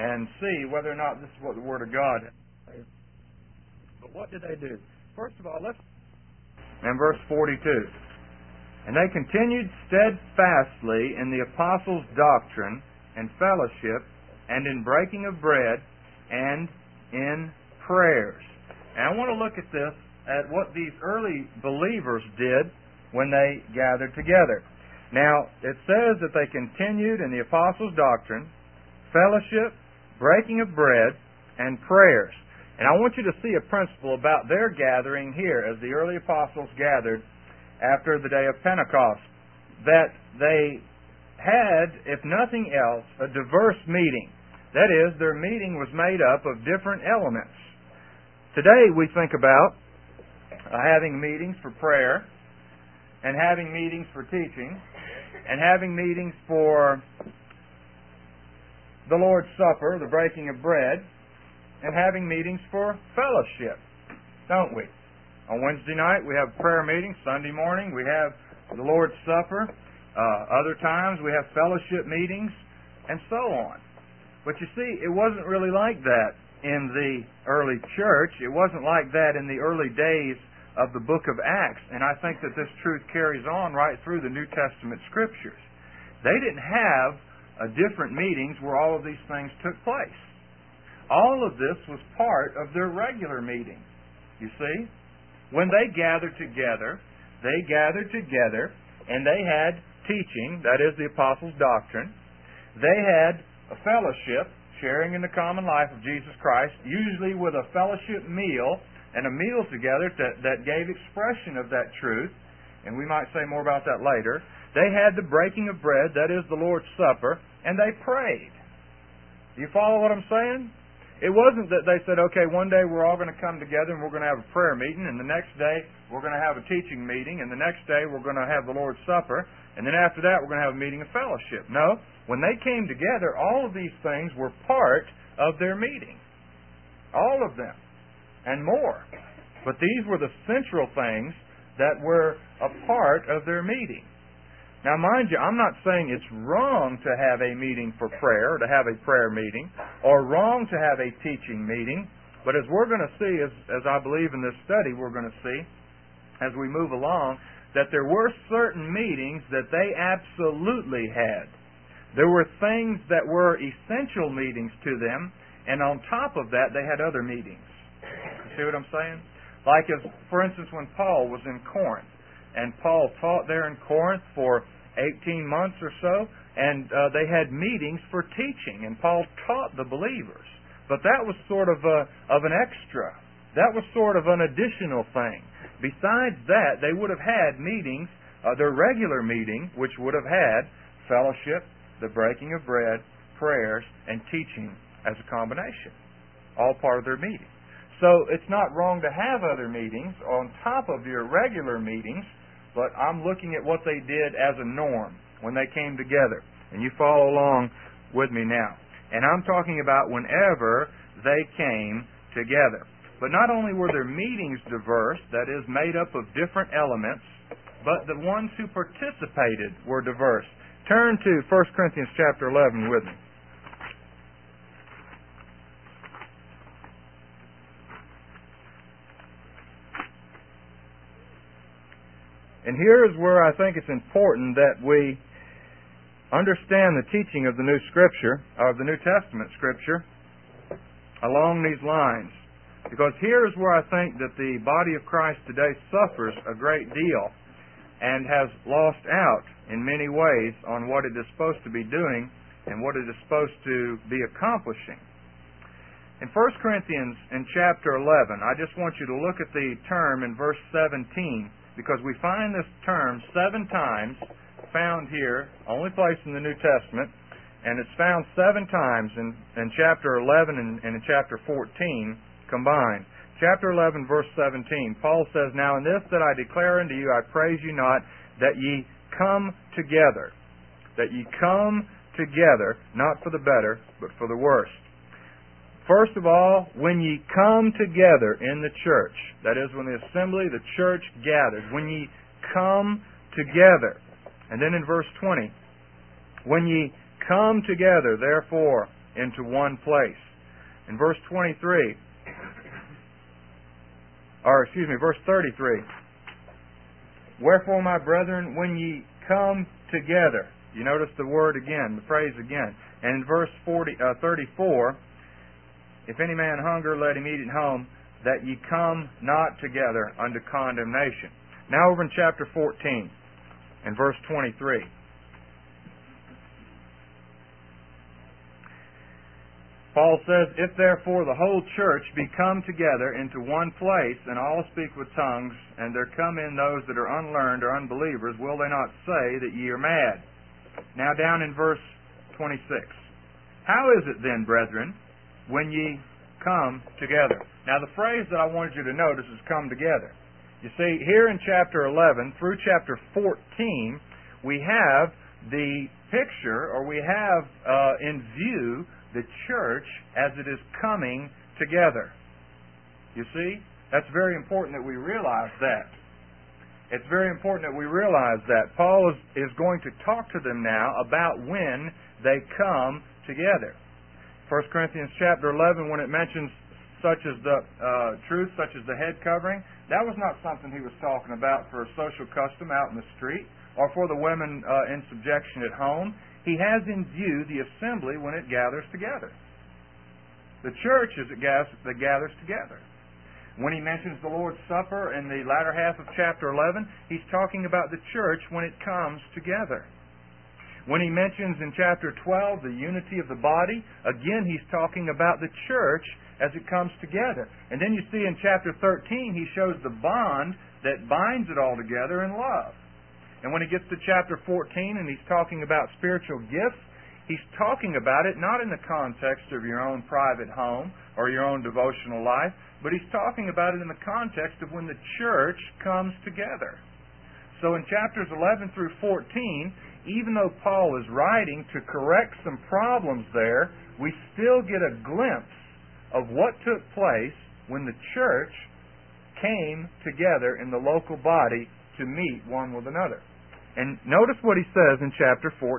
and see whether or not this is what the Word of God is. But what did they do? First of all, let's... In verse 42. And they continued steadfastly in the apostles' doctrine and fellowship, and in breaking of bread, and in prayers. And I want to look at this, at what these early believers did when they gathered together. Now, it says that they continued in the apostles' doctrine, fellowship, breaking of bread, and prayers. And I want you to see a principle about their gathering here as the early apostles gathered after the day of Pentecost. That they had, if nothing else, a diverse meeting. That is, their meeting was made up of different elements. Today we think about having meetings for prayer, and having meetings for teaching, and having meetings for the Lord's Supper, the breaking of bread, and having meetings for fellowship, don't we? On Wednesday night we have prayer meetings. Sunday morning we have the Lord's Supper. Other times we have fellowship meetings, and so on. But you see, it wasn't really like that in the early church. It wasn't like that in the early days of the book of Acts. And I think that this truth carries on right through the New Testament Scriptures. They didn't have different meetings where all of these things took place. All of this was part of their regular meeting. You see? When they gathered together and they had teaching, that is the apostles' doctrine. They had a fellowship, sharing in the common life of Jesus Christ, usually with a fellowship meal and a meal together that gave expression of that truth. And we might say more about that later. They had the breaking of bread, that is the Lord's Supper, and they prayed. Do you follow what I'm saying? It wasn't that they said, okay, one day we're all going to come together and we're going to have a prayer meeting, and the next day we're going to have a teaching meeting, and the next day we're going to have the Lord's Supper, and then after that we're going to have a meeting of fellowship. No, when they came together, all of these things were part of their meeting. All of them. And more. But these were the central things that were a part of their meeting. Now, mind you, I'm not saying it's wrong to have a meeting for prayer, to have a prayer meeting, or wrong to have a teaching meeting. But as we're going to see, as I believe in this study we're going to see, as we move along, that there were certain meetings that they absolutely had. There were things that were essential meetings to them, and on top of that, they had other meetings. You see what I'm saying? Like, for instance, when Paul was in Corinth, and Paul taught there in Corinth for 18 months or so, and they had meetings for teaching, and Paul taught the believers. But that was sort of an extra. That was sort of an additional thing. Besides that, they would have had meetings, their regular meeting, which would have had fellowship, the breaking of bread, prayers, and teaching as a combination. All part of their meeting. So it's not wrong to have other meetings on top of your regular meetings, but I'm looking at what they did as a norm when they came together. And you follow along with me now. And I'm talking about whenever they came together. But not only were their meetings diverse, that is, made up of different elements, but the ones who participated were diverse. Turn to 1 Corinthians chapter 11 with me. And here is where I think it's important that we understand the teaching of the New Scripture, of the New Testament Scripture, along these lines. Because here is where I think that the body of Christ today suffers a great deal and has lost out in many ways on what it is supposed to be doing and what it is supposed to be accomplishing. In 1 Corinthians in chapter 11, I just want you to look at the term in verse 17, because we find this term 7 times found here, only place in the New Testament, and it's found 7 times in chapter 11 and in chapter 14 combined. Chapter 11, verse 17, Paul says, "Now in this that I declare unto you, I praise you not, that ye come together. That ye come together, not for the better, but for the worse." First of all, when ye come together in the church, that is, when the assembly, the church gathers, when ye come together. And then in verse 20, when ye come together, therefore, into one place. In verse 23, verse 33. Wherefore, my brethren, when ye come together, you notice the word again, the phrase again. And in verse 34, if any man hunger, let him eat at home, that ye come not together unto condemnation. Now over in chapter 14, and verse 23. Paul says, If therefore the whole church be come together into one place, and all speak with tongues, and there come in those that are unlearned or unbelievers, will they not say that ye are mad? Now down in verse 26. How is it then, brethren, when ye come together? Now the phrase that I wanted you to notice is come together. You see, here in chapter 11 through chapter 14, we have the picture, or we have in view, the church as it is coming together. You see? That's very important that we realize that. It's very important that we realize that. Paul is going to talk to them now about when they come together. 1 Corinthians chapter 11, when it mentions such as the truth, such as the head covering, that was not something he was talking about for a social custom out in the street or for the women in subjection at home. He has in view the assembly when it gathers together. The church is that gathers together. When he mentions the Lord's Supper in the latter half of chapter 11, he's talking about the church when it comes together. When he mentions in chapter 12 the unity of the body, again he's talking about the church as it comes together. And then you see in chapter 13 he shows the bond that binds it all together in love. And when he gets to chapter 14 and he's talking about spiritual gifts, he's talking about it not in the context of your own private home or your own devotional life, but he's talking about it in the context of when the church comes together. So in chapters 11 through 14, even though Paul is writing to correct some problems there, we still get a glimpse of what took place when the church came together in the local body to meet one with another. And notice what he says in chapter 14.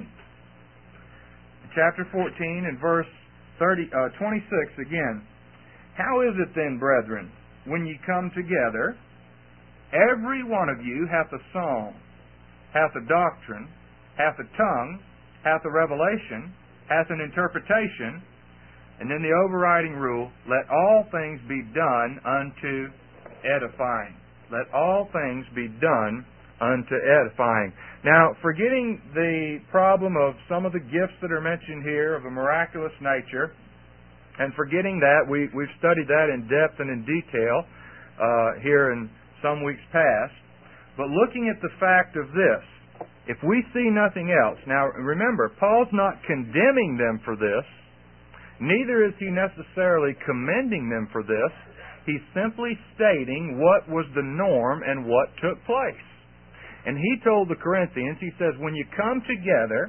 In chapter 14 and verse 26 again. How is it then, brethren, when ye come together, every one of you hath a psalm, hath a doctrine, hath a tongue, hath a revelation, hath an interpretation, and then the overriding rule, let all things be done unto edifying. Let all things be done unto edifying. Now, forgetting the problem of some of the gifts that are mentioned here of a miraculous nature, and forgetting that, we've studied that in depth and in detail here in some weeks past, but looking at the fact of this, if we see nothing else, now remember, Paul's not condemning them for this, neither is he necessarily commending them for this. He's simply stating what was the norm and what took place. And he told the Corinthians, he says, when you come together,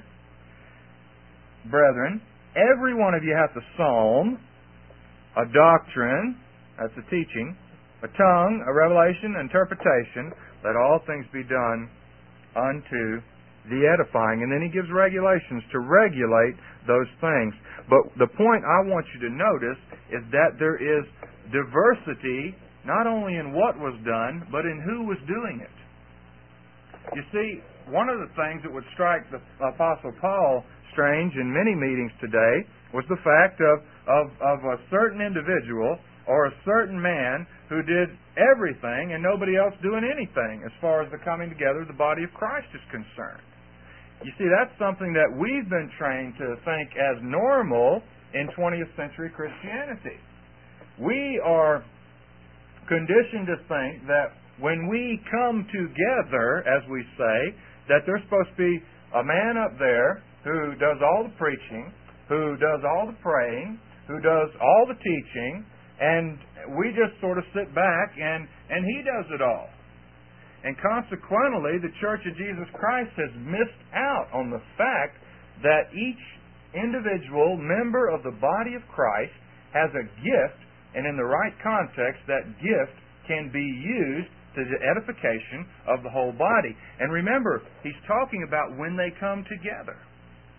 brethren, every one of you hath a psalm, a doctrine, that's a teaching, a tongue, a revelation, interpretation, let all things be done unto the edifying. And then he gives regulations to regulate those things. But the point I want you to notice is that there is diversity not only in what was done, but in who was doing it. You see, one of the things that would strike the Apostle Paul strange in many meetings today was the fact of a certain individual or a certain man who did everything and nobody else doing anything as far as the coming together of the body of Christ is concerned. You see, that's something that we've been trained to think as normal in 20th century Christianity. We are conditioned to think that when we come together, as we say, that there's supposed to be a man up there who does all the preaching, who does all the praying, who does all the teaching, and we just sort of sit back and he does it all. And consequently, the Church of Jesus Christ has missed out on the fact that each individual member of the body of Christ has a gift, and in the right context, that gift can be used to the edification of the whole body. And remember, he's talking about when they come together.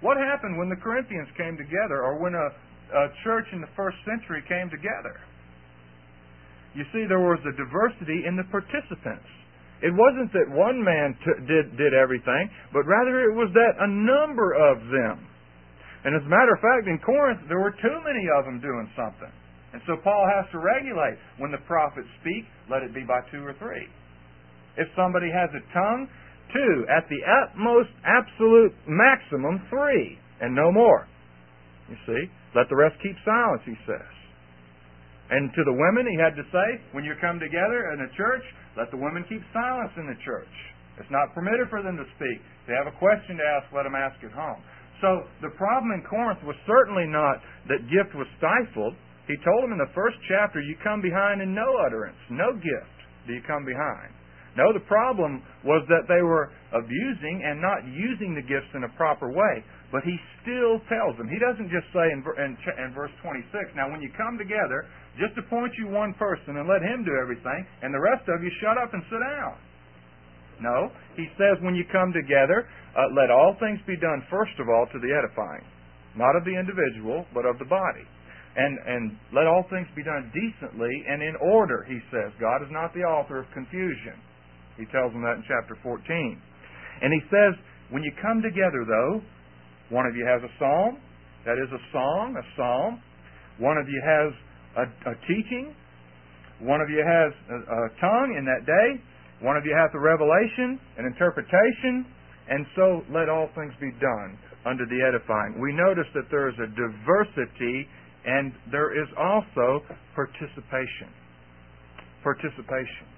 What happened when the Corinthians came together, or when a church in the first century came together? You see, there was a diversity in the participants. It wasn't that one man did everything, but rather it was that a number of them. And as a matter of fact, in Corinth, there were too many of them doing something. And so Paul has to regulate. When the prophets speak, let it be by 2 or 3. If somebody has a tongue, 2. At the utmost, absolute maximum, 3. And no more. You see? Let the rest keep silence, he says. And to the women, he had to say, when you come together in a church, let the women keep silence in the church. It's not permitted for them to speak. If they have a question to ask, let them ask at home. So the problem in Corinth was certainly not that gift was stifled. He told them in the first chapter, you come behind in no utterance, no gift do you come behind. No, the problem was that they were abusing and not using the gifts in a proper way. But he still tells them. He doesn't just say in verse 26, now when you come together, just appoint you one person and let him do everything, and the rest of you shut up and sit down. No, he says when you come together, let all things be done first of all to the edifying, not of the individual, but of the body. And let all things be done decently and in order, he says. God is not the author of confusion. He tells them that in chapter 14. And he says, when you come together, though, one of you has a psalm, that is a song, a psalm. One of you has a teaching. One of you has a tongue in that day. One of you hath a revelation, an interpretation. And so let all things be done unto the edifying. We notice that there is a diversity and there is also participation. Participation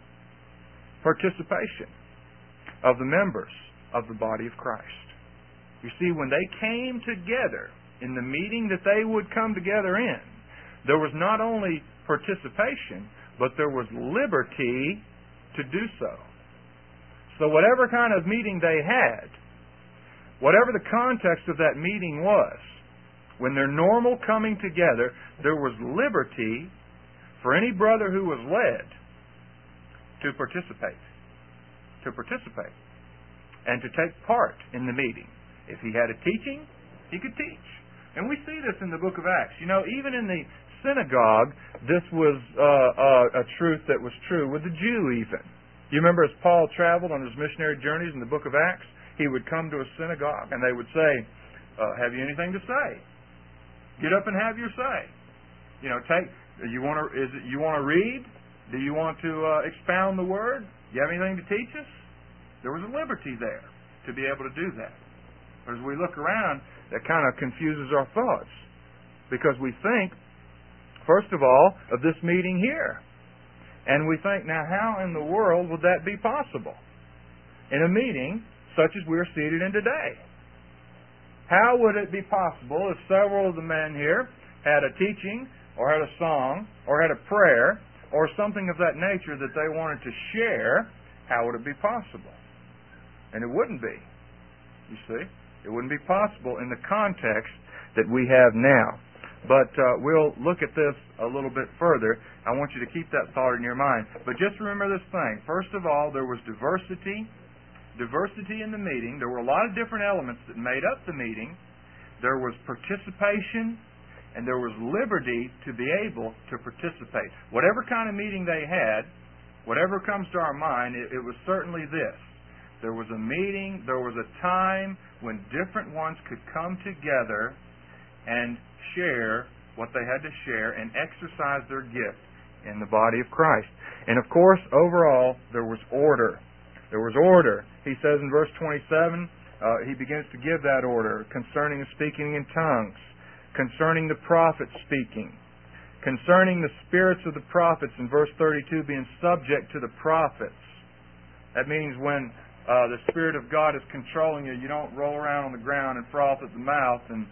of the members of the body of Christ. You see, when they came together in the meeting that they would come together in, there was not only participation, but there was liberty to do so. So whatever kind of meeting they had, whatever the context of that meeting was, when they're normal coming together, there was liberty for any brother who was led to participate, and to take part in the meeting. If he had a teaching, he could teach. And we see this in the book of Acts. You know, even in the synagogue, this was a truth that was true with the Jew even. You remember as Paul traveled on his missionary journeys in the book of Acts, he would come to a synagogue and they would say, have you anything to say? Get up and have your say. You know, you want to read? Do you want to expound the Word? Do you have anything to teach us? There was a liberty there to be able to do that. But as we look around, that kind of confuses our thoughts. Because we think, first of all, of this meeting here. And we think, now how in the world would that be possible? In a meeting such as we're seated in today. How would it be possible if several of the men here had a teaching, or had a song, or had a prayer, or something of that nature that they wanted to share? How would it be possible? And it wouldn't be. You see? It wouldn't be possible in the context that we have now. But we'll look at this a little bit further. I want you to keep that thought in your mind. But just remember this thing. First of all, there was diversity in the meeting. There were a lot of different elements that made up the meeting. There was participation, and there was liberty to be able to participate. Whatever kind of meeting they had, whatever comes to our mind, it was certainly this. There was a meeting, there was a time when different ones could come together and share what they had to share and exercise their gift in the body of Christ. And of course, overall, there was order. There was order. He says in verse 27, he begins to give that order concerning the speaking in tongues, concerning the prophets speaking, concerning the spirits of the prophets in verse 32 being subject to the prophets. That means when the Spirit of God is controlling you, you don't roll around on the ground and froth at the mouth and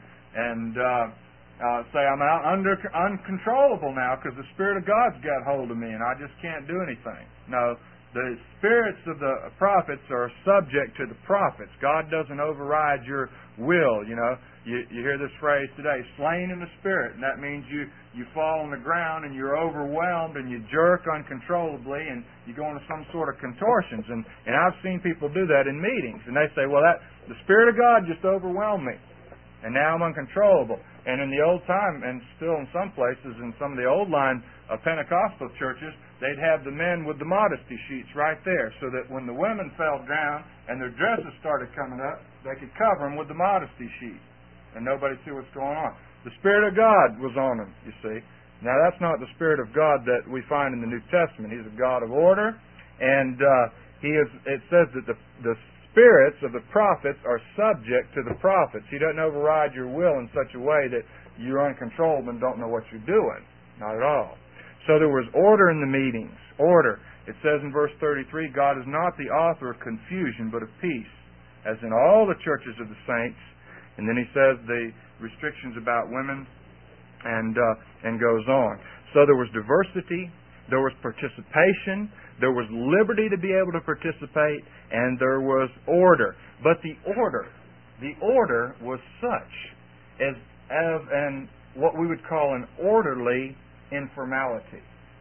say, I'm uncontrollable now because the Spirit of God's got hold of me and I just can't do anything. No, the spirits of the prophets are subject to the prophets. God doesn't override your will, you know. You hear this phrase today, slain in the Spirit, and that means you fall on the ground and you're overwhelmed and you jerk uncontrollably and you go into some sort of contortions. And I've seen people do that in meetings, and they say, well, the Spirit of God just overwhelmed me. And now I'm uncontrollable. And in the old time, and still in some places, in some of the old line Pentecostal churches, they'd have the men with the modesty sheets right there, so that when the women fell down and their dresses started coming up, they could cover them with the modesty sheet, and nobody see what's going on. The Spirit of God was on them, you see. Now that's not the Spirit of God that we find in the New Testament. He's a God of order, and it says that the spirits of the prophets are subject to the prophets. He doesn't override your will in such a way that you're uncontrollable and don't know what you're doing. Not at all. So there was order in the meetings. Order. It says in verse 33, God is not the author of confusion, but of peace, as in all the churches of the saints. And then he says the restrictions about women and goes on. So there was diversity, there was participation, there was liberty to be able to participate, and there was order. But the order was such as what we would call an orderly informality.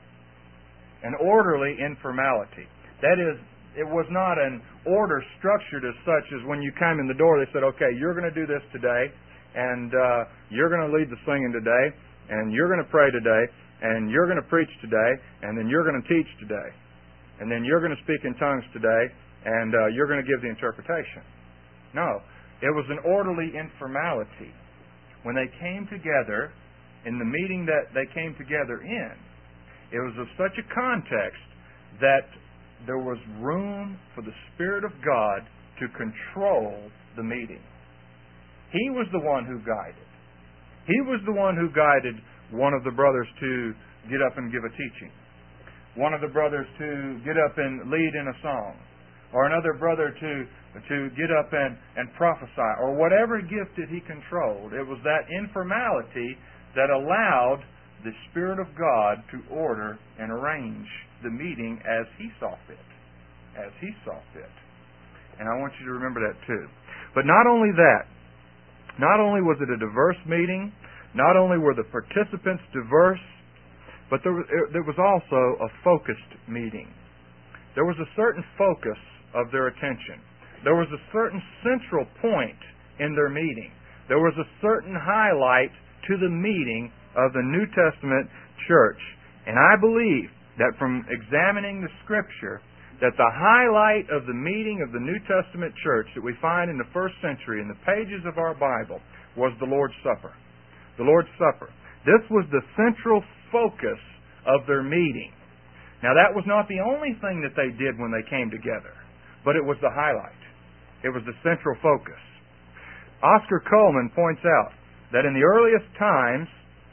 An orderly informality. That is, it was not an order structured as such as when you came in the door, they said, okay, you're going to do this today, and you're going to lead the singing today, and you're going to pray today, and you're going to preach today, and then you're going to teach today, and then you're going to speak in tongues today, and you're going to give the interpretation. No, it was an orderly informality. When they came together, in the meeting that they came together in, it was of such a context that there was room for the Spirit of God to control the meeting. He was the one who guided. He was the one who guided one of the brothers to get up and give a teaching. One of the brothers to get up and lead in a song. Or another brother to get up and prophesy. Or whatever gift that he controlled. It was that informality that allowed the Spirit of God to order and arrange the meeting as He saw fit. As He saw fit. And I want you to remember that too. But not only that, not only was it a diverse meeting, not only were the participants diverse, but there was also a focused meeting. There was a certain focus of their attention. There was a certain central point in their meeting. There was a certain highlight to the meeting of the New Testament church. And I believe that from examining the Scripture, that the highlight of the meeting of the New Testament church that we find in the first century in the pages of our Bible was the Lord's Supper. The Lord's Supper. This was the central focus of their meeting. Now that was not the only thing that they did when they came together, but it was the highlight. It was the central focus. Oscar Coleman points out that in the earliest times,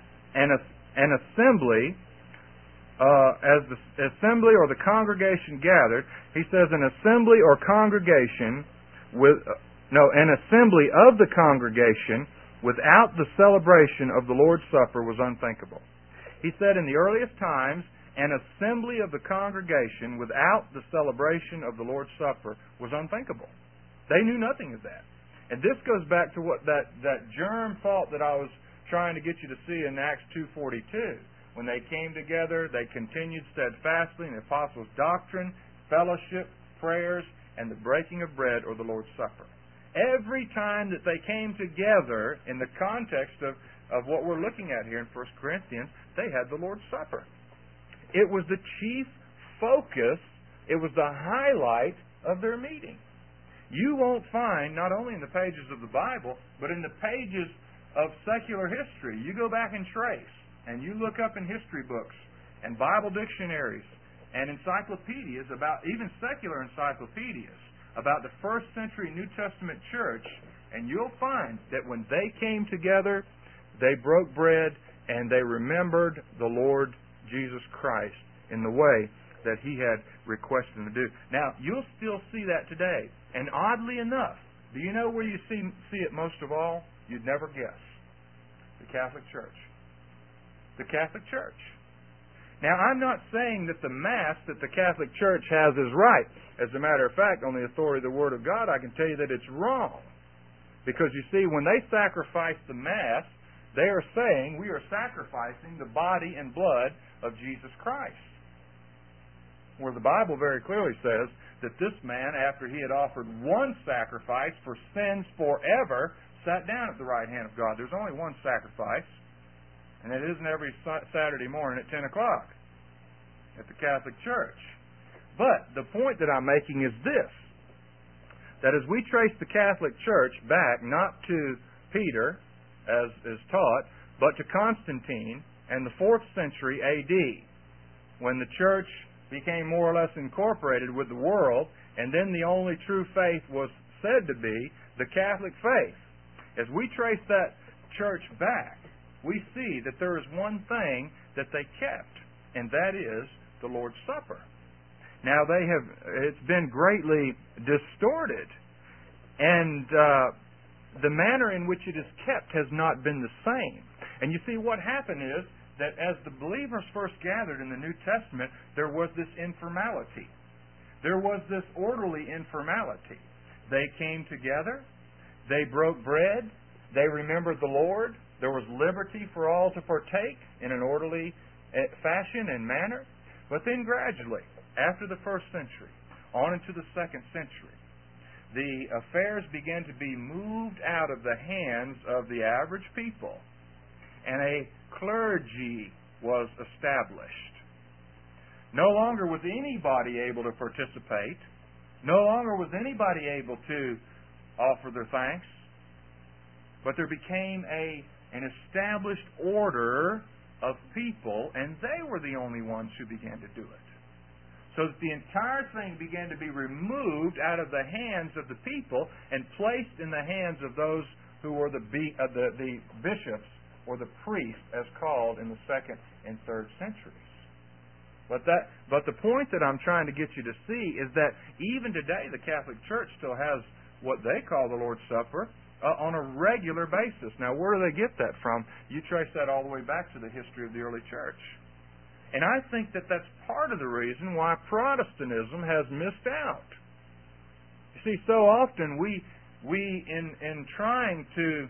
an assembly, as the assembly or the congregation gathered, he says an assembly or congregation an assembly of the congregation without the celebration of the Lord's Supper was unthinkable. He said in the earliest times, an assembly of the congregation without the celebration of the Lord's Supper was unthinkable. They knew nothing of that. And this goes back to what that germ thought that I was trying to get you to see in Acts 2:42. When they came together, they continued steadfastly in the apostles' doctrine, fellowship, prayers, and the breaking of bread or the Lord's Supper. Every time that they came together in the context of what we're looking at here in 1 Corinthians, they had the Lord's Supper. It was the chief focus, it was the highlight of their meeting. You won't find, not only in the pages of the Bible, but in the pages of secular history. You go back and trace, and you look up in history books and Bible dictionaries and encyclopedias about, even secular encyclopedias, about the first century New Testament church, and you'll find that when they came together, they broke bread and they remembered the Lord Jesus Christ in the way that He had requested them to do. Now, you'll still see that today. And oddly enough, do you know where you see it most of all? You'd never guess. The Catholic Church. The Catholic Church. Now, I'm not saying that the Mass that the Catholic Church has is right. As a matter of fact, on the authority of the Word of God, I can tell you that it's wrong. Because you see, when they sacrifice the Mass, they are saying we are sacrificing the body and blood of Jesus Christ. Where the Bible very clearly says that this man, after he had offered one sacrifice for sins forever, sat down at the right hand of God. There's only one sacrifice, and it isn't every Saturday morning at 10 o'clock at the Catholic Church. But the point that I'm making is this, that as we trace the Catholic Church back not to Peter, as is taught, but to Constantine and the 4th century A.D., when the Church became more or less incorporated with the world, and then the only true faith was said to be the Catholic faith. As we trace that Church back, we see that there is one thing that they kept, and that is the Lord's Supper. Now, it's been greatly distorted, and the manner in which it is kept has not been the same. And you see, what happened is that as the believers first gathered in the New Testament, there was this informality. There was this orderly informality. They came together, they broke bread, they remembered the Lord, there was liberty for all to partake in an orderly fashion and manner. But then gradually, after the 1st century, on into the 2nd century, the affairs began to be moved out of the hands of the average people, and a clergy was established. No longer was anybody able to participate. No longer was anybody able to offer their thanks. But there became an established order of people, and they were the only ones who began to do it. So that the entire thing began to be removed out of the hands of the people and placed in the hands of those who were the bishops or the priests, as called in the 2nd and 3rd centuries. But the point that I'm trying to get you to see is that even today the Catholic Church still has what they call the Lord's Supper on a regular basis. Now, where do they get that from? You trace that all the way back to the history of the early church. And I think that that's part of the reason why Protestantism has missed out. You see, so often we in trying to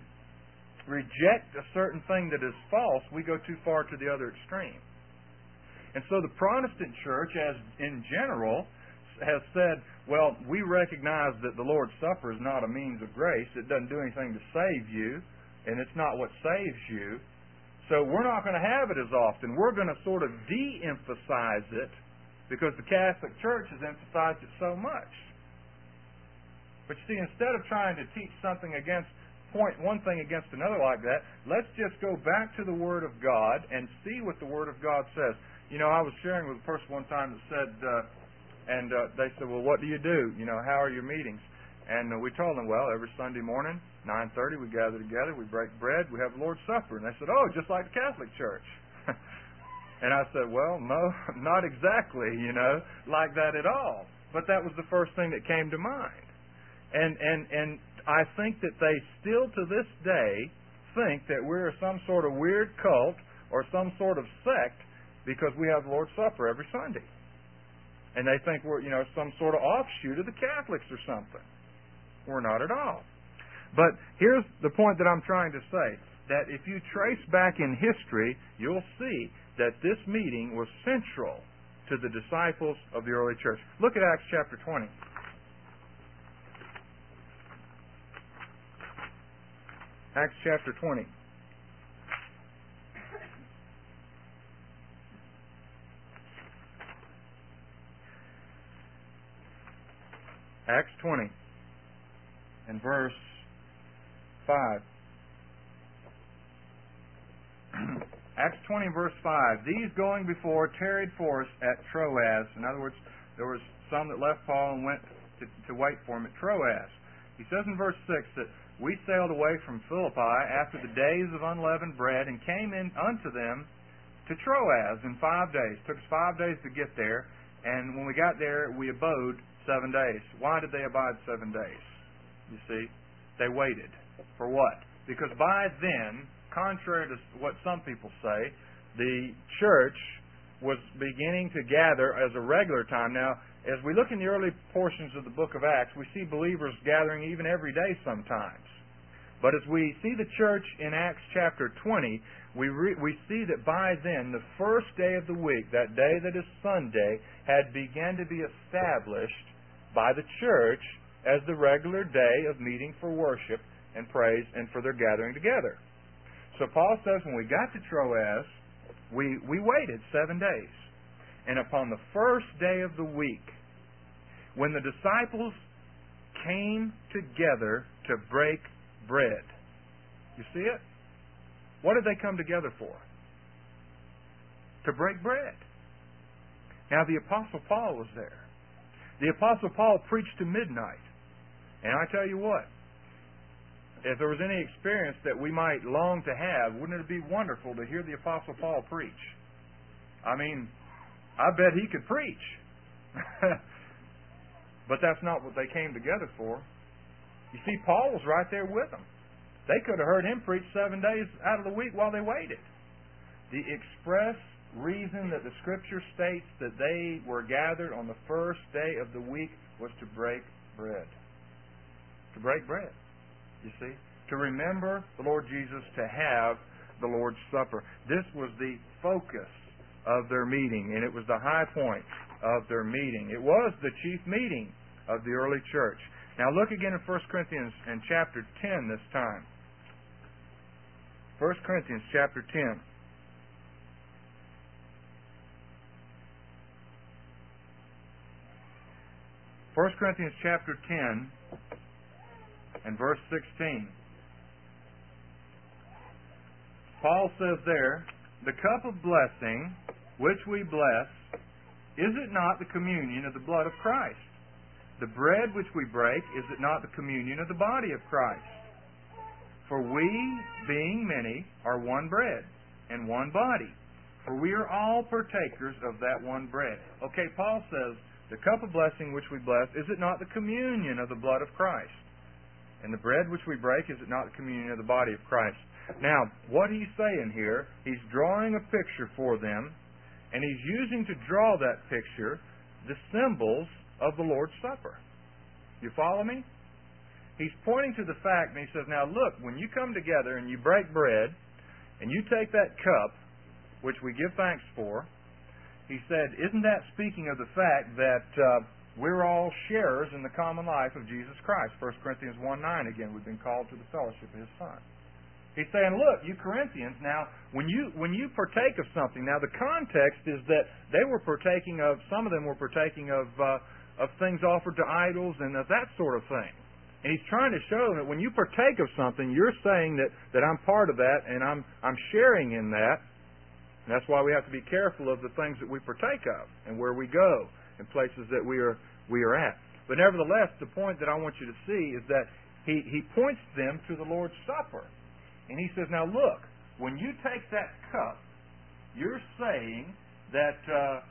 reject a certain thing that is false, we go too far to the other extreme. And so the Protestant church, as in general, has said, well, we recognize that the Lord's Supper is not a means of grace. It doesn't do anything to save you, and it's not what saves you. So we're not going to have it as often. We're going to sort of de-emphasize it because the Catholic Church has emphasized it so much. But you see, instead of trying to teach something point one thing against another like that, let's just go back to the Word of God and see what the Word of God says. You know, I was sharing with a person one time that said, they said, well, what do you do? You know, how are your meetings? And we told them, well, every Sunday morning, 9:30, we gather together, we break bread, we have the Lord's Supper. And they said, oh, just like the Catholic Church. And I said, well, no, not exactly, like that at all. But that was the first thing that came to mind. And I think that they still to this day think that we're some sort of weird cult or some sort of sect because we have the Lord's Supper every Sunday. And they think we're, some sort of offshoot of the Catholics or something. We're not at all. But here's the point that I'm trying to say, that if you trace back in history, you'll see that this meeting was central to the disciples of the early church. Look at Acts chapter 20. Acts chapter 20. Acts 20 and verse 5. Acts 20 verse 5. These going before tarried for us at Troas. In other words, there was some that left Paul and went to wait for him at Troas. He says in verse 6 that we sailed away from Philippi after the days of unleavened bread and came in unto them to Troas in 5 days. It took us 5 days to get there, and when we got there, we abode 7 days. Why did they abide 7 days? You see, they waited. For what? Because by then, contrary to what some people say, the church was beginning to gather as a regular time. Now, as we look in the early portions of the book of Acts, we see believers gathering even every day sometimes. But as we see the church in Acts chapter 20, we see that by then, the first day of the week, that day that is Sunday, had begun to be established by the church as the regular day of meeting for worship and praise and for their gathering together. So Paul says when we got to Troas, we waited 7 days. And upon the first day of the week, when the disciples came together to break bread. You see it? What did they come together for? To break bread. Now the Apostle Paul was there. The Apostle Paul preached to midnight. And I tell you what, if there was any experience that we might long to have, wouldn't it be wonderful to hear the Apostle Paul preach? I mean, I bet he could preach. But that's not what they came together for. You see, Paul was right there with them. They could have heard him preach 7 days out of the week while they waited. The express reason that the Scripture states that they were gathered on the first day of the week was to break bread. To break bread, you see. To remember the Lord Jesus, to have the Lord's Supper. This was the focus of their meeting, and it was the high point of their meeting. It was the chief meeting of the early church. Now look again in 1 Corinthians in chapter 10 this time. 1 Corinthians chapter 10. First Corinthians chapter 10 and verse 16. Paul says there, the cup of blessing which we bless, is it not the communion of the blood of Christ? The bread which we break, is it not the communion of the body of Christ? For we, being many, are one bread and one body. For we are all partakers of that one bread. Okay, Paul says, the cup of blessing which we bless, is it not the communion of the blood of Christ? And the bread which we break, is it not the communion of the body of Christ? Now, what he's saying here, he's drawing a picture for them, and he's using to draw that picture the symbols of the Lord's Supper. You follow me? He's pointing to the fact, and he says, now look, when you come together and you break bread, and you take that cup, which we give thanks for, he said, isn't that speaking of the fact that we're all sharers in the common life of Jesus Christ? 1 Corinthians 1:9 again, we've been called to the fellowship of His Son. He's saying, look, you Corinthians, now, when you partake of something, now the context is that they were partaking of, some of them were partaking of things offered to idols and of that sort of thing. And he's trying to show them that when you partake of something, you're saying that I'm part of that and I'm sharing in that. And that's why we have to be careful of the things that we partake of and where we go and places that we are at. But nevertheless, the point that I want you to see is that he points them to the Lord's Supper. And he says, now look, when you take that cup, you're saying that,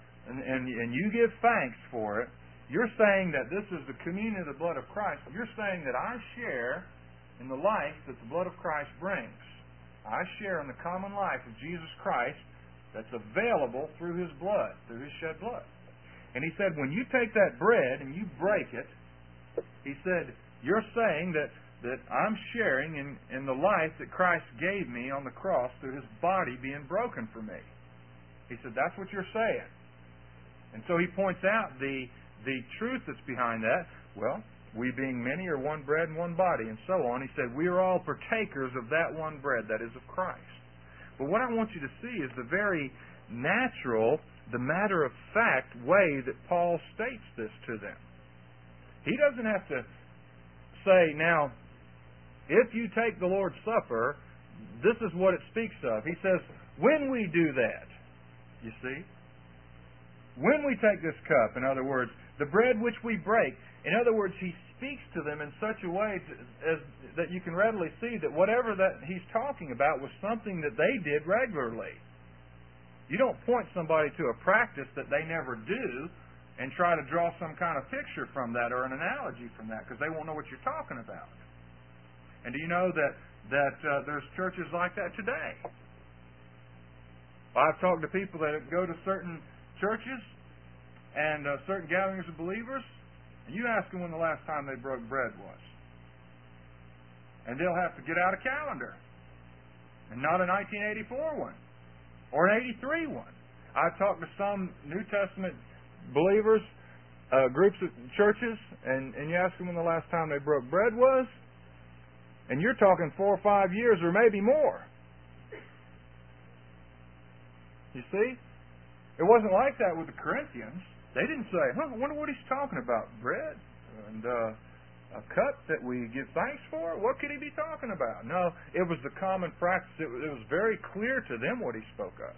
and you give thanks for it, you're saying that this is the communion of the blood of Christ. You're saying that I share in the life that the blood of Christ brings. I share in the common life of Jesus Christ that's available through His blood, through His shed blood. And he said, when you take that bread and you break it, he said, you're saying that I'm sharing in the life that Christ gave me on the cross through His body being broken for me. He said, that's what you're saying. And so he points out the truth that's behind that. Well, we being many are one bread and one body, and so on. He said, we are all partakers of that one bread, that is of Christ. But what I want you to see is the very natural, the matter-of-fact way that Paul states this to them. He doesn't have to say, now, if you take the Lord's Supper, this is what it speaks of. He says, when we do that, you see, when we take this cup, in other words, the bread which we break, in other words, he speaks to them in such a way that you can readily see that whatever that he's talking about was something that they did regularly. You don't point somebody to a practice that they never do and try to draw some kind of picture from that or an analogy from that, because they won't know what you're talking about. And do you know that there's churches like that today? I've talked to people that go to certain churches and certain gatherings of believers, and you ask them when the last time they broke bread was. And they'll have to get out a calendar. And not a 1984 one. Or an 83 one. I've talked to some New Testament believers, groups of churches, and you ask them when the last time they broke bread was, And you're talking 4 or 5 years or maybe more. You see? It wasn't like that with the Corinthians. They didn't say, I wonder what he's talking about. Bread and a cup that we give thanks for? What could he be talking about? No, it was the common practice. It was very clear to them what he spoke of.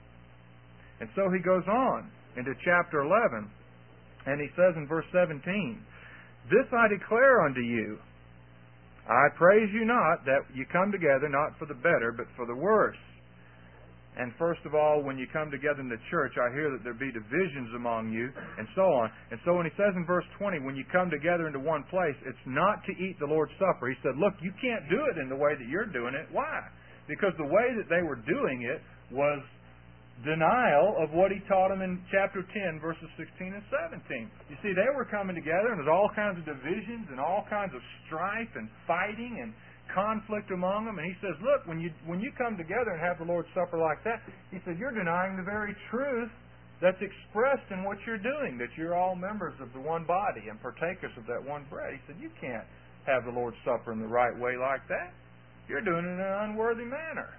And so he goes on into chapter 11, and he says in verse 17, This I declare unto you, I praise you not that you come together not for the better, but for the worse. And first of all, when you come together in the church, I hear that there be divisions among you, and so on. And so when he says in verse 20, when you come together into one place, it's not to eat the Lord's Supper. He said, look, you can't do it in the way that you're doing it. Why? Because the way that they were doing it was denial of what he taught them in chapter 10, verses 16 and 17. You see, they were coming together, and there's all kinds of divisions and all kinds of strife and fighting and conflict among them. And he says, look, when you come together and have the Lord's Supper like that, he said, you're denying the very truth that's expressed in what you're doing, that you're all members of the one body and partakers of that one bread. He said, you can't have the Lord's Supper in the right way like that. You're doing it in an unworthy manner.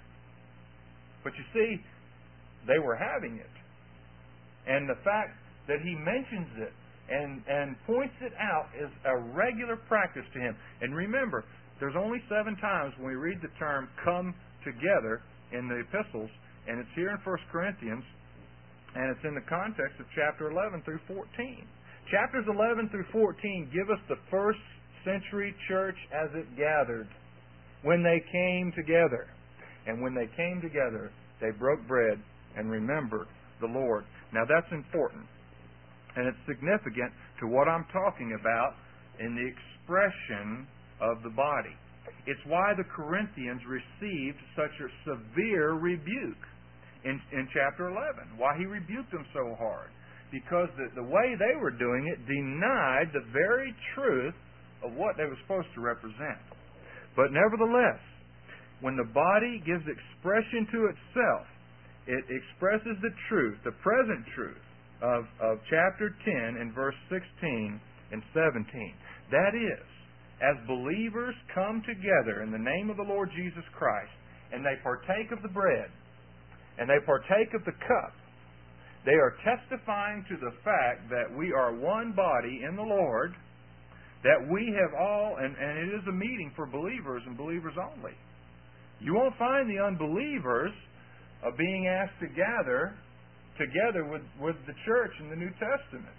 But you see, they were having it. And the fact that he mentions it and points it out is a regular practice to him. And remember, there's only 7 times when we read the term come together in the epistles, and it's here in 1 Corinthians, and it's in the context of chapter 11 through 14. Chapters 11 through 14 give us the first century church as it gathered, when they came together. And when they came together, they broke bread and remembered the Lord. Now that's important, and it's significant to what I'm talking about in the expression of the body. It's why the Corinthians received such a severe rebuke in chapter 11. Why he rebuked them so hard. Because the way they were doing it denied the very truth of what they were supposed to represent. But nevertheless, when the body gives expression to itself, it expresses the truth, the present truth of chapter 10 and verse 16 and 17. That is, as believers come together in the name of the Lord Jesus Christ, and they partake of the bread, and they partake of the cup, they are testifying to the fact that we are one body in the Lord, that we have all, and it is a meeting for believers and believers only. You won't find the unbelievers being asked to gather together with the church in the New Testament.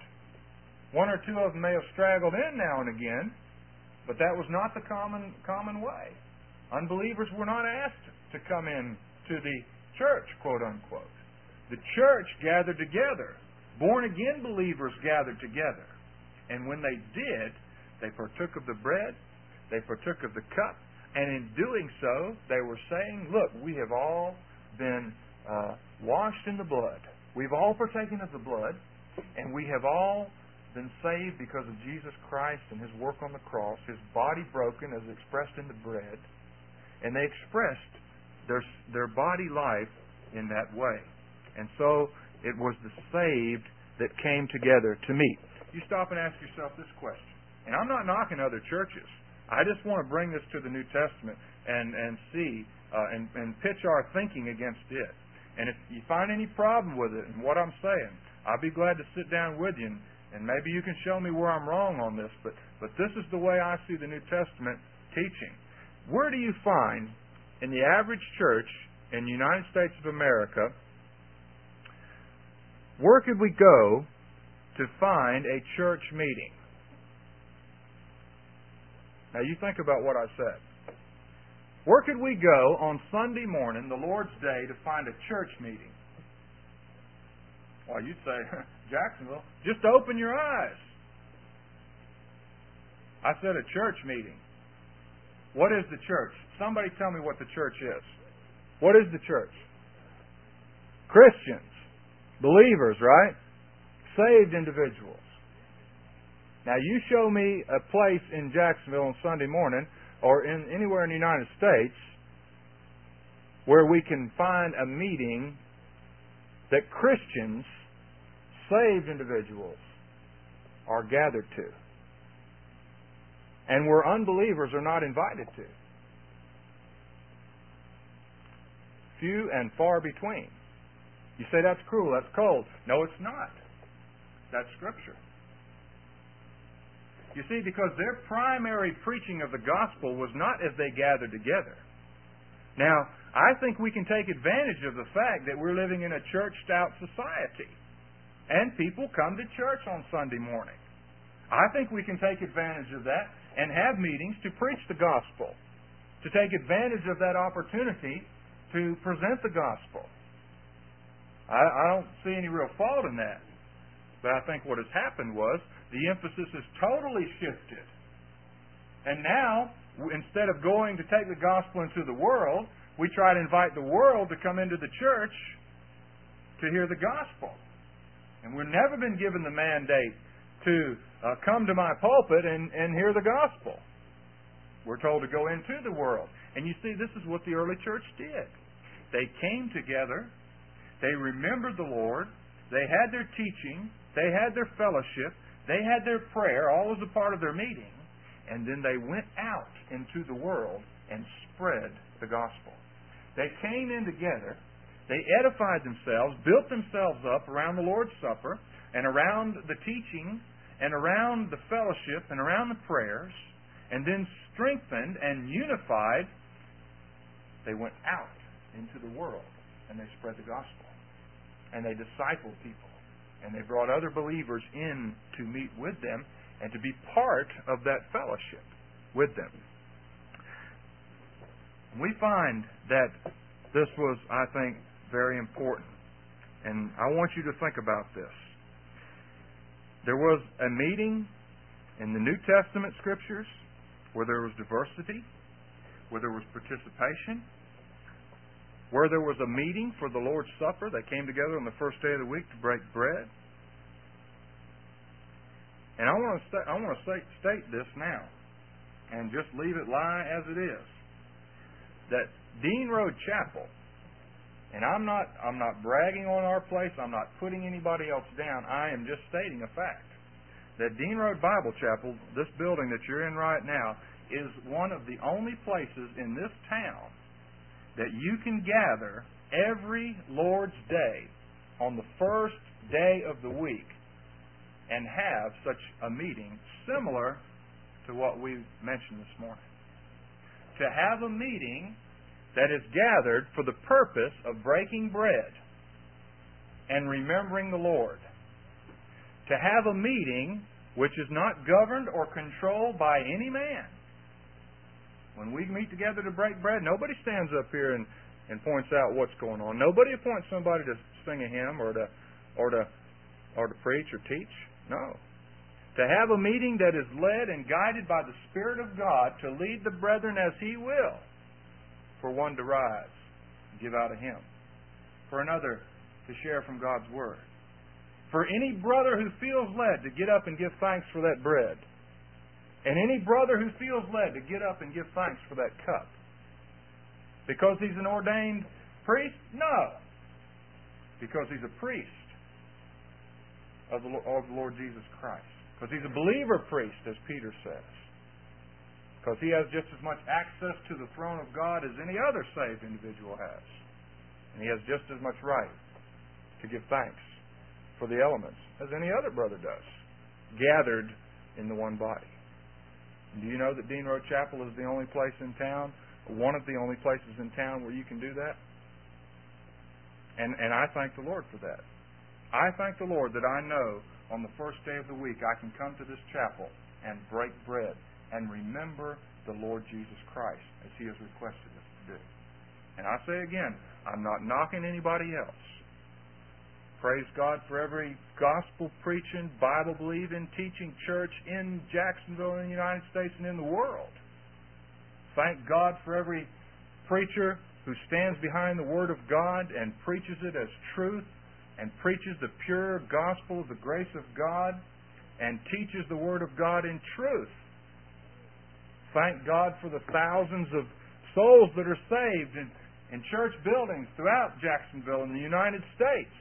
1 or 2 of them may have straggled in now and again, but that was not the common way. Unbelievers were not asked to come in to the church, quote unquote. The church gathered together. Born-again believers gathered together. And when they did, they partook of the bread, they partook of the cup, and in doing so, they were saying, look, we have all been washed in the blood. We've all partaken of the blood, and we have all been saved because of Jesus Christ and His work on the cross, His body broken as expressed in the bread, and they expressed their body life in that way. And so it was the saved that came together to meet. You stop and ask yourself this question, and I'm not knocking other churches. I just want to bring this to the New Testament and see and pitch our thinking against it. And if you find any problem with it and what I'm saying, I'll be glad to sit down with you and maybe you can show me where I'm wrong on this, but this is the way I see the New Testament teaching. Where do you find in the average church in the United States of America, where could we go to find a church meeting? Now you think about what I said. Where could we go on Sunday morning, the Lord's Day, to find a church meeting? Well, you'd say, Jacksonville, just open your eyes. I said a church meeting. What is the church? Somebody tell me what the church is. What is the church? Christians. Believers, right? Saved individuals. Now you show me a place in Jacksonville on Sunday morning or anywhere in the United States where we can find a meeting that Christians, saved individuals, are gathered to, and where unbelievers are not invited to. few and far between. You say that's cruel, that's cold. No, it's not. That's Scripture. You see, because their primary preaching of the gospel was not as they gathered together. Now, I think we can take advantage of the fact that we're living in a churched-out society, and people come to church on Sunday morning. I think we can take advantage of that and have meetings to preach the gospel, to take advantage of that opportunity to present the gospel. I don't see any real fault in that. But I think what has happened was the emphasis has totally shifted. And now, instead of going to take the gospel into the world, we try to invite the world to come into the church to hear the gospel. And we've never been given the mandate to come to my pulpit and hear the gospel. We're told to go into the world. And you see, this is what the early church did. They came together. They remembered the Lord. They had their teaching. They had their fellowship. They had their prayer, all as a part of their meeting. And then they went out into the world and spread the gospel. They came in together. They edified themselves, built themselves up around the Lord's Supper and around the teaching and around the fellowship and around the prayers, and then strengthened and unified. They went out into the world and they spread the gospel. And they discipled people. And they brought other believers in to meet with them and to be part of that fellowship with them. We find that this was, I think, very important. And I want you to think about this. There was a meeting in the New Testament Scriptures where there was diversity, where there was participation, where there was a meeting for the Lord's Supper. They came together on the first day of the week to break bread. And I want to state this now, and just leave it lie as it is, that Dean Road Chapel, and I'm not bragging on our place, I'm not putting anybody else down, I am just stating a fact, that Dean Road Bible Chapel, this building that you're in right now, is one of the only places in this town that you can gather every Lord's Day on the first day of the week and have such a meeting similar to what we mentioned this morning. To have a meeting that is gathered for the purpose of breaking bread and remembering the Lord. To have a meeting which is not governed or controlled by any man. When we meet together to break bread, nobody stands up here and points out what's going on. Nobody appoints somebody to sing a hymn or to preach or teach. No. To have a meeting that is led and guided by the Spirit of God to lead the brethren as He will. For one to rise and give out a hymn. For another to share from God's Word. For any brother who feels led to get up and give thanks for that bread. And any brother who feels led to get up and give thanks for that cup. Because he's an ordained priest? No. Because he's a priest of the Lord Jesus Christ. Because he's a believer priest, as Peter says. Because he has just as much access to the throne of God as any other saved individual has. And he has just as much right to give thanks for the elements as any other brother does, gathered in the one body. And do you know that Dean Road Chapel is the only place in town, one of the only places in town where you can do that? And I thank the Lord for that. I thank the Lord that I know on the first day of the week I can come to this chapel and break bread and remember the Lord Jesus Christ as He has requested us to do. And I say again, I'm not knocking anybody else. Praise God for every gospel-preaching, Bible-believing, teaching church in Jacksonville, in the United States, and in the world. Thank God for every preacher who stands behind the Word of God and preaches it as truth and preaches the pure gospel of the grace of God and teaches the Word of God in truth. Thank God for the thousands of souls that are saved in church buildings throughout Jacksonville and the United States.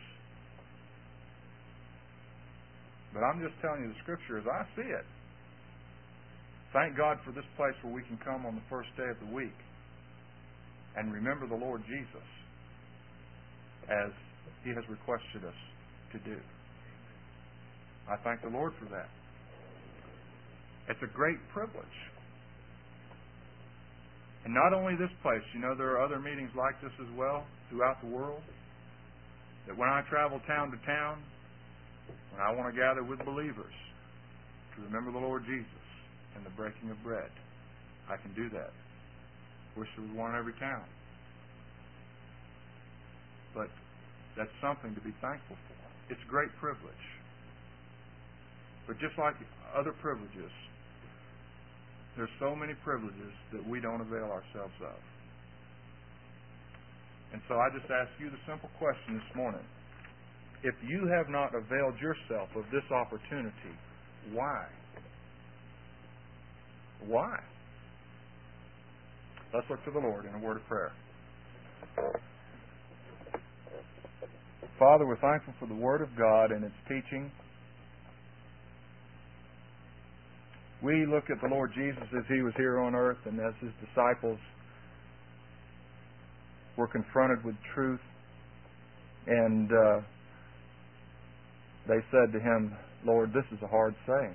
But I'm just telling you the Scripture as I see it. Thank God for this place where we can come on the first day of the week and remember the Lord Jesus as He has requested us to do. I thank the Lord for that. It's a great privilege. And not only this place, there are other meetings like this as well throughout the world. That when I travel town to town, when I want to gather with believers to remember the Lord Jesus and the breaking of bread, I can do that. Wish there was one in every town. But that's something to be thankful for. It's a great privilege. But just like other privileges, there's so many privileges that we don't avail ourselves of. And so I just ask you the simple question this morning. If you have not availed yourself of this opportunity, why? Why? Let's look to the Lord in a word of prayer. Father, we're thankful for the Word of God and its teaching. We look at the Lord Jesus as He was here on earth and as His disciples were confronted with truth, and they said to Him, Lord, this is a hard saying.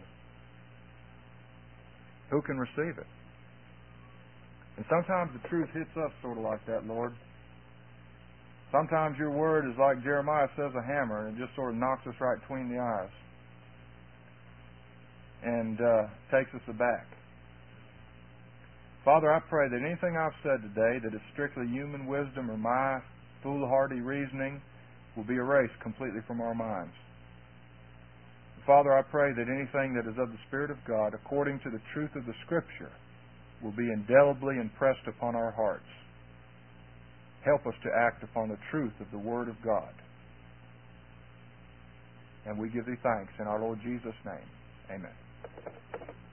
Who can receive it? And sometimes the truth hits us sort of like that, Lord. Sometimes your word is like Jeremiah says, a hammer, and it just sort of knocks us right between the eyes and takes us aback. Father, I pray that anything I've said today that is strictly human wisdom or my foolhardy reasoning will be erased completely from our minds. Father, I pray that anything that is of the Spirit of God, according to the truth of the Scripture, will be indelibly impressed upon our hearts. Help us to act upon the truth of the Word of God. And we give Thee thanks in our Lord Jesus' name. Amen.